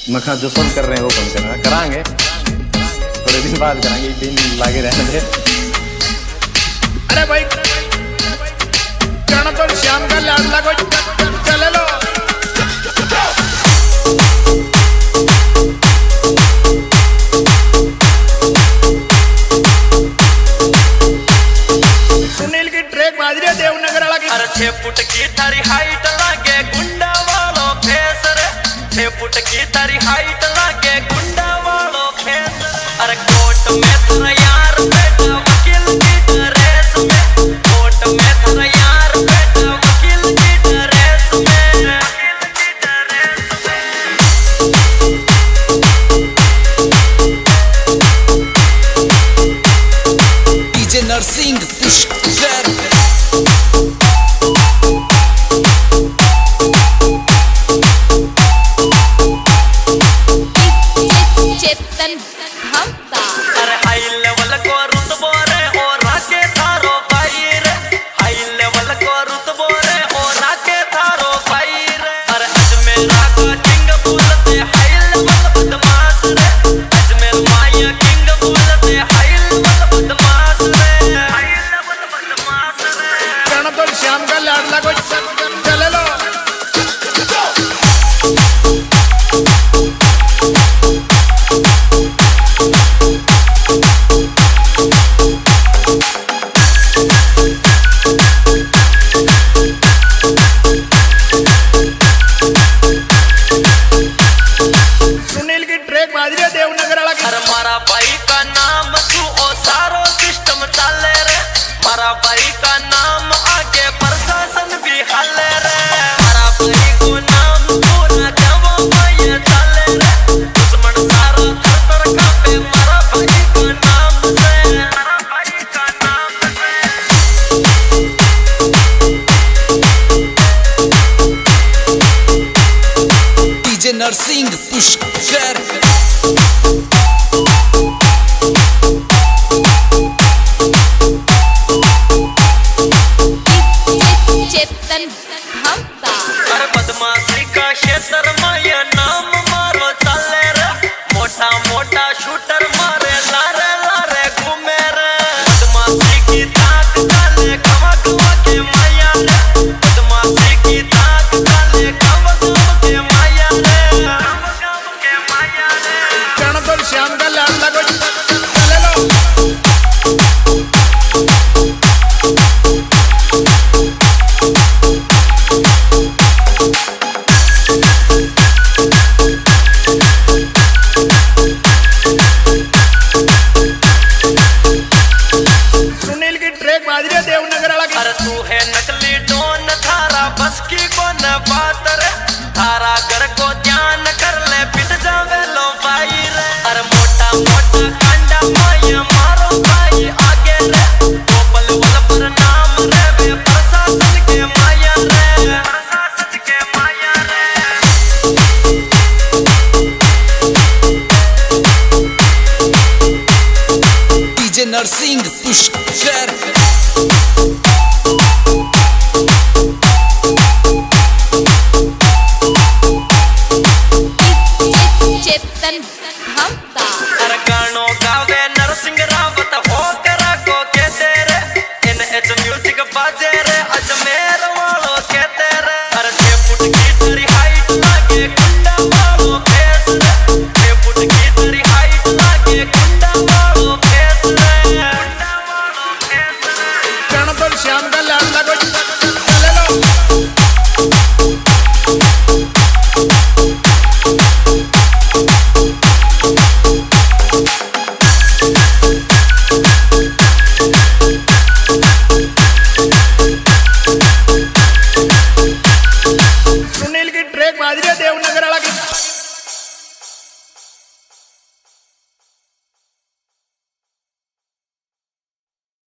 मखा जो सब कर रहे हैं वो कम करना कराएंगे, थोड़े दिन बाद कराएंगे, एक दिन लागे रहने दे। अरे भाई जाना तो शाम का लाडला को चले लो। सुनील की ट्रैक बाज रही है देवनगर वाला की। अरे 6 फुट की थारी हाइट लागे गुंडा वालो फेस रे, 6 फुट की थारी हाइट लागे गुंडा वालो फेस रे। अरे कोर्ट में तेरा यार बैठा वकील की ड्रेस में, कोर्ट में तेरा यार बैठा वकील की ड्रेस में, वकील की ड्रेस में। डीजे नरसिंह पुष्कर चेतन भक्ता। अरे हाई लेवल को रुतबो रे और राके थारो भाई रे, हाई लेवल को रुतबो रे और राके थारो भाई रे। अरे अजमेरा का किंग बोलते हाई लेवल बदमाश रे, अजमेर माया किंग बोलते हाई लेवल बदमाश रे, हाई लेवल बदमाश रे। जाना तो शाम का लाडला को चले लो। सुनील की ट्रैक बाज रही है देवनगर वाला की। अरे मारा भाई का नाम तू ओ सारो सिस्टम चाले रे, मारा भाई का नाम आगे प्रशासन भी हाले रे। मारा भाई को नाम तू ना देवो भाई चाले रे, दुश्मन सारा थर थर कांपे मारा भाई का नाम से, मारा भाई का नाम से। डीजे नरसिंह पुष्कर चेतन भक्ता। अरे बदमाशी का क्षेत्र में ये नाम मारो चाले रे, मोटा मोटा शूटर मारे लारे लारे घूमे रे। बदमाशी की ताक डाले खवा खवा के माया रे, बदमाशी की ताक डाले खवा खवा के माया रे, खवा खवा के माया रे। जाना तो शाम का लाडला को चले लो। सुनील की ट्रैक बाज रही है देवनगर वाला की। अरे तू है नकली डोन थारा बस की कौन बात रे, थारा घर को ध्यान कर ले पिट जावे लो भाई रे। अरे मोटा मोटा कंडा माया मारो भाई आगे रे, गोपल वल पर नाम रे वे प्रशासन के माया रे, प्रशासन के माया रे। डीजे नरसिंह पुष्कर चेतन भक्ता। अरे गानो गावे नरसिंह रावत हो करा को कहते रे, NH म्यूजिक बाजे रे अजमेर वालों कहते रे। अरे 6 फुट की तेरी हाइट लागे गुंडा वालों फेस रे, 6 फुट की तेरी हाइट लागे गुंडा वालों फेस रे, गुंडा वालों फेस रे। जाना तो शाम का लाडला को